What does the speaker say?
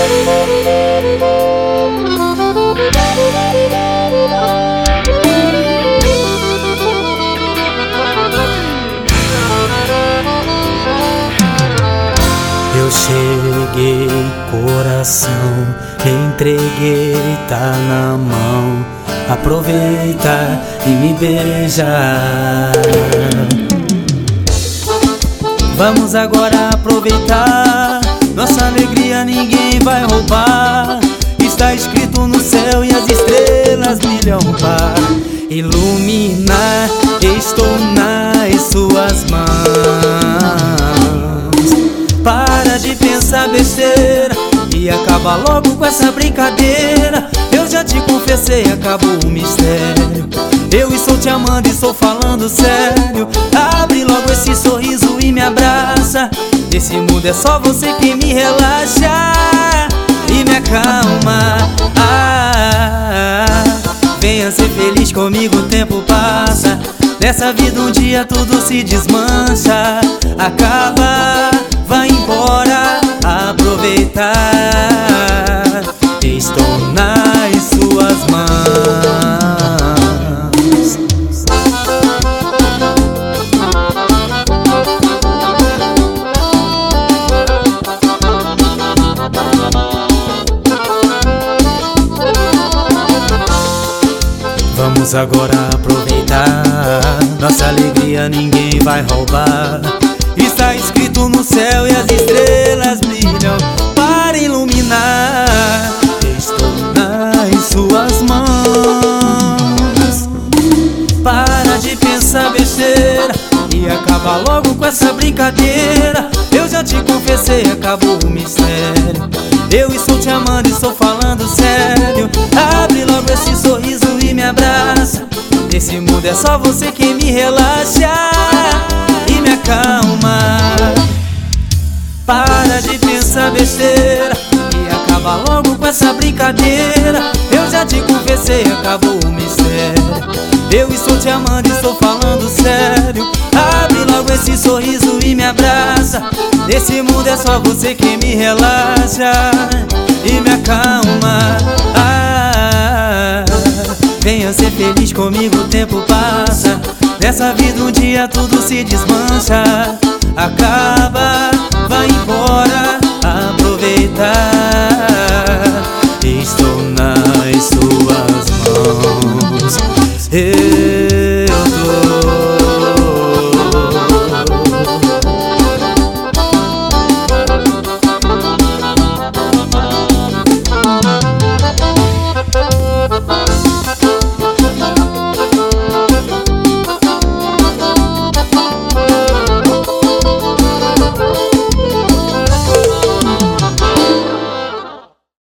Eu cheguei, coração, entreguei, tá na mão. Aproveita e me beija. Vamos agora aproveitar, nossa alegria ninguém vai roubar. Está escrito no céu e as estrelas brilham para iluminar. Estou nas suas mãos. Para de pensar besteira e acaba logo com essa brincadeira. Eu já te confessei, acabou o mistério. Eu estou te amando e estou falando sério. Abre logo esse sorriso e me abraça. Esse mundo é só você que me relaxa e me acalma. Venha ser feliz comigo, o tempo passa. Nessa vida um dia tudo se desmancha. Acaba, vai embora, aproveitar. Estou nas suas mãos. Vamos agora aproveitar, nossa alegria ninguém vai roubar. Está escrito no céu e as estrelas brilham para iluminar. Estou nas suas mãos. Para de pensar besteira e acaba logo com essa brincadeira. Eu já te confessei, acabou o mistério. Eu estou te amando e estou falando sério. Abre logo esse sorriso e me abraça. Nesse mundo é só você quem me relaxa e me acalma. Para de pensar besteira e acaba logo com essa brincadeira. Eu já te confessei, acabou o mistério. Eu estou te amando e estou falando sério. Abre logo esse sorriso e me abraça. Nesse mundo é só você quem me relaxa e me acalma. Venha ser feliz comigo, o tempo passa. Nessa vida um dia tudo se desmancha. Acaba, vai embora.